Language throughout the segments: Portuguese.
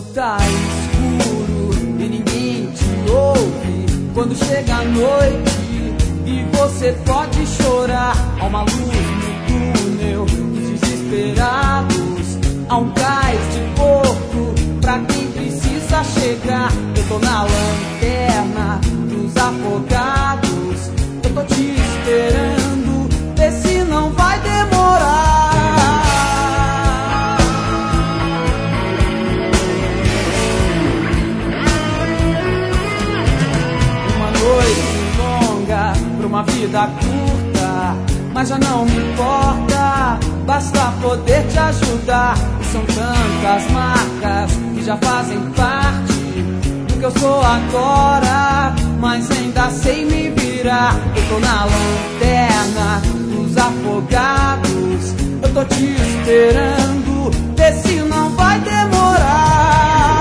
tá escuro e ninguém te ouve. Quando chega a noite e você pode chorar, há uma luz no túnel dos desesperados, há um cais de porto pra quem precisa chegar. Eu tô na lanterna dos afogados, eu tô te esperando, vê se não vai demorar. Uma vida curta, mas já não me importa, basta poder te ajudar. E são tantas marcas que já fazem parte do que eu sou agora, mas ainda sei me virar. Eu tô na lanterna dos afogados, eu tô te esperando, vê se não vai demorar.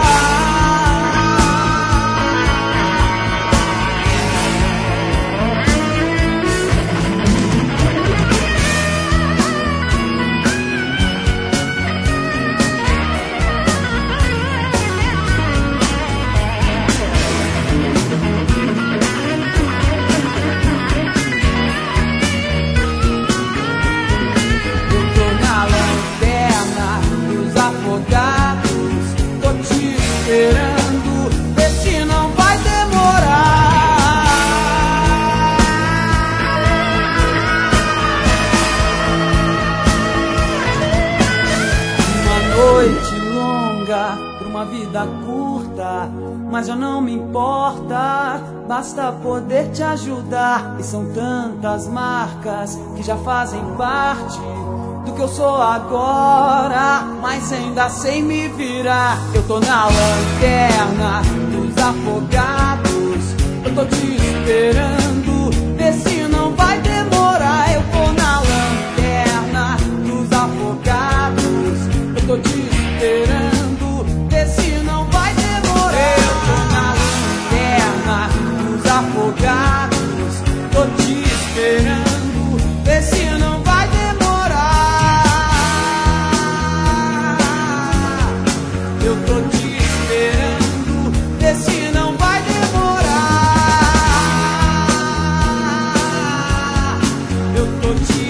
Esperando, vê se não vai demorar. Uma noite longa pra uma vida curta, mas já não me importa, basta poder te ajudar. E são tantas marcas que já fazem parte do que eu sou agora, mas ainda sei me virar. Eu tô na lanterna dos afogados, eu tô te esperando, vê se não vai demorar. Eu tô na lanterna dos afogados, eu tô te esperando, vê se não vai demorar. Eu tô na lanterna dos afogados, tô te esperando, vê se não vai demorar. Eu tô te esperando, vê se não vai demorar. Eu tô te